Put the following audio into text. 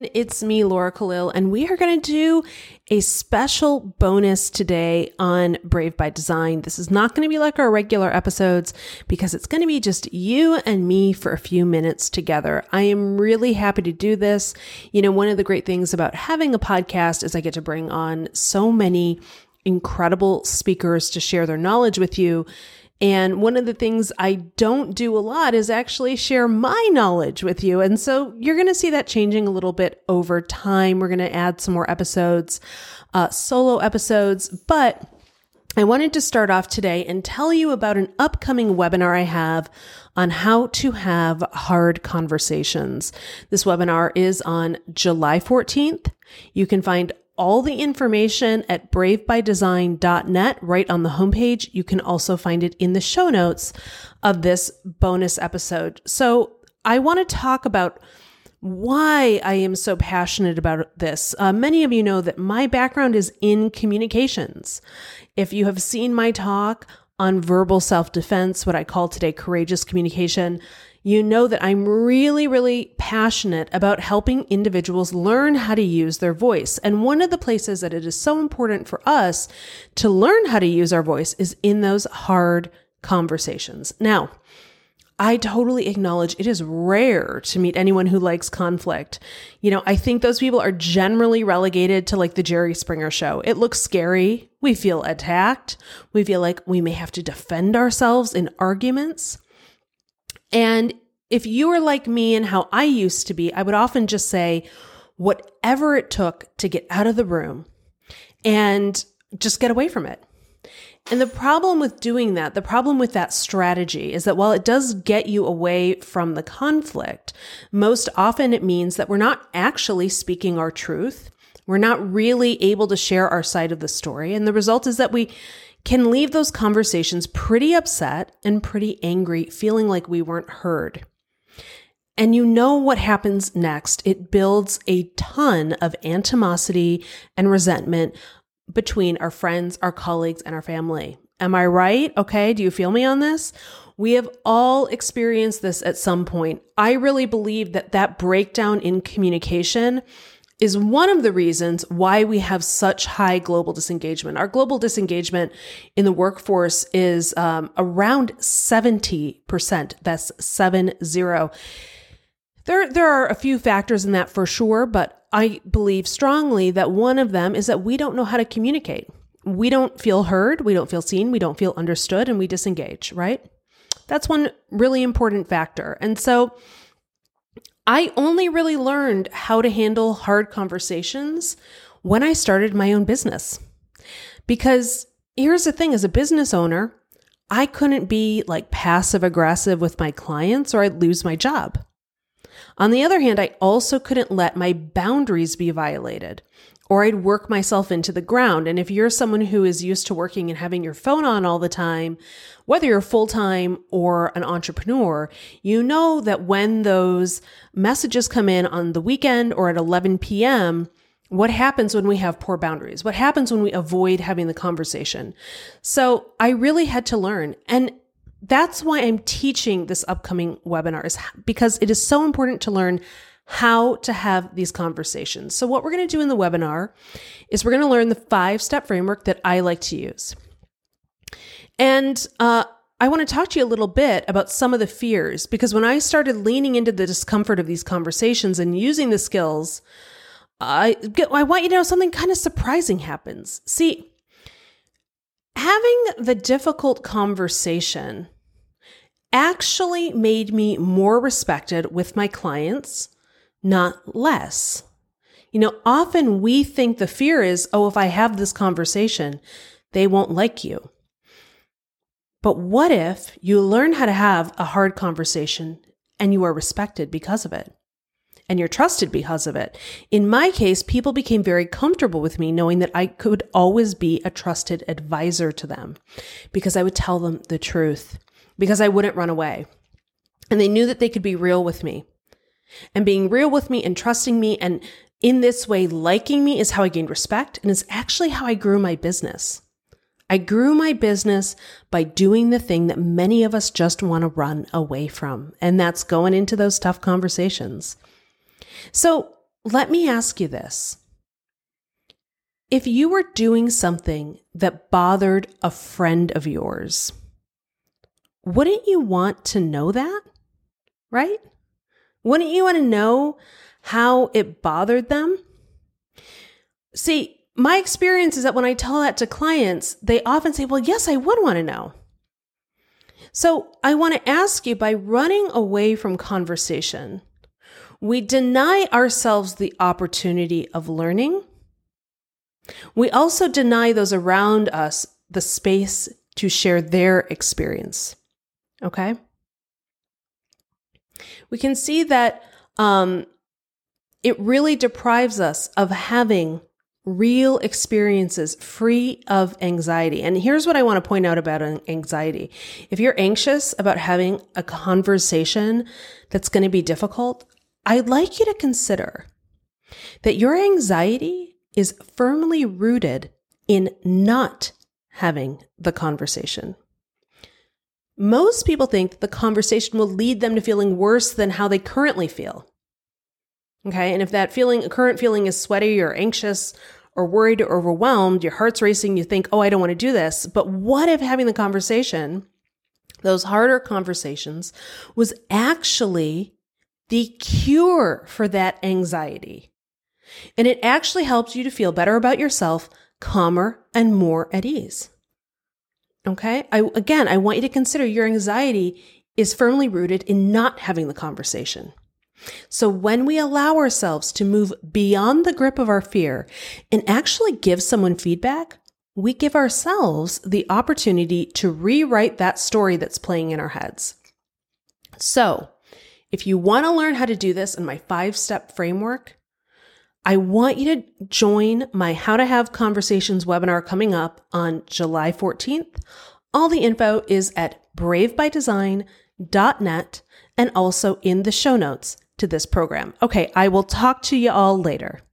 It's me, Laura Khalil, and we are going to do a special bonus today on Brave by Design. This is not going to be like our regular episodes because it's going to be just you and me for a few minutes together. I am really happy to do this. You know, one of the great things about having a podcast is I get to bring on so many incredible speakers to share their knowledge with you. And one of the things I don't do a lot is actually share my knowledge with you. And so you're going to see that changing a little bit over time. We're going to add some more episodes, solo episodes, but I wanted to start off today and tell you about an upcoming webinar I have on how to have hard conversations. This webinar is on July 14th. You can find all the information at bravebydesign.net right on the homepage. You can also find it in the show notes of this bonus episode. So I want to talk about why I am so passionate about this. Many of you know that my background is in communications. If you have seen my talk on verbal self-defense, what I call today courageous communication, you know that I'm really, really passionate about helping individuals learn how to use their voice. And one of the places that it is so important for us to learn how to use our voice is in those hard conversations. Now, I totally acknowledge it is rare to meet anyone who likes conflict. You know, I think those people are generally relegated to like the Jerry Springer show. It looks scary. We feel attacked. We feel like we may have to defend ourselves in arguments. And if you are like me and how I used to be, I would often just say whatever it took to get out of the room and just get away from it. And the problem with doing that, the problem with that strategy is that while it does get you away from the conflict, most often it means that we're not actually speaking our truth. We're not really able to share our side of the story. And the result is that we can leave those conversations pretty upset and pretty angry, feeling like we weren't heard. And you know what happens next. It builds a ton of animosity and resentment between our friends, our colleagues, and our family. Am I right? Okay. Do you feel me on this? We have all experienced this at some point. I really believe that that breakdown in communication is one of the reasons why we have such high global disengagement. Our global disengagement in the workforce is around 70%. That's 70. There are a few factors in that for sure, but I believe strongly that one of them is that we don't know how to communicate. We don't feel heard, we don't feel seen, we don't feel understood, and we disengage, right? That's one really important factor. And so I only really learned how to handle hard conversations when I started my own business. Because here's the thing, as a business owner, I couldn't be like passive aggressive with my clients or I'd lose my job. On the other hand, I also couldn't let my boundaries be violated or I'd work myself into the ground. And if you're someone who is used to working and having your phone on all the time, whether you're full-time or an entrepreneur, you know that when those messages come in on the weekend or at 11 p.m., what happens when we have poor boundaries? What happens when we avoid having the conversation? So I really had to learn. And that's why I'm teaching this upcoming webinar, is because it is so important to learn how to have these conversations. So what we're going to do in the webinar is we're going to learn the 5-step framework that I like to use. And I want to talk to you a little bit about some of the fears, because when I started leaning into the discomfort of these conversations and using the skills, I want you to know something kind of surprising happens. See, having the difficult conversation actually made me more respected with my clients, not less. You know, often we think the fear is, oh, if I have this conversation, they won't like you. But what if you learn how to have a hard conversation and you are respected because of it? And you're trusted because of it. In my case, people became very comfortable with me knowing that I could always be a trusted advisor to them because I would tell them the truth, because I wouldn't run away. And they knew that they could be real with me. And being real with me and trusting me and in this way liking me is how I gained respect, and it's actually how I grew my business. I grew my business by doing the thing that many of us just want to run away from, and that's going into those tough conversations. So let me ask you this. If you were doing something that bothered a friend of yours, wouldn't you want to know that, right? Wouldn't you want to know how it bothered them? See, my experience is that when I tell that to clients, they often say, well, yes, I would want to know. So I want to ask you, by running away from conversation, we deny ourselves the opportunity of learning. We also deny those around us the space to share their experience. Okay? We can see that it really deprives us of having real experiences free of anxiety. And here's what I want to point out about anxiety. If you're anxious about having a conversation that's going to be difficult, I'd like you to consider that your anxiety is firmly rooted in not having the conversation. Most people think that the conversation will lead them to feeling worse than how they currently feel. Okay, and if that current feeling is sweaty or anxious or worried or overwhelmed, your heart's racing, you think, oh, I don't want to do this. But what if having the conversation, those harder conversations, was actually the cure for that anxiety? And it actually helps you to feel better about yourself, calmer, and more at ease. Okay? I want you to consider your anxiety is firmly rooted in not having the conversation. So when we allow ourselves to move beyond the grip of our fear and actually give someone feedback, we give ourselves the opportunity to rewrite that story that's playing in our heads. So if you want to learn how to do this in my 5-step framework, I want you to join my How to Have Conversations webinar coming up on July 14th. All the info is at bravebydesign.net and also in the show notes to this program. Okay, I will talk to you all later.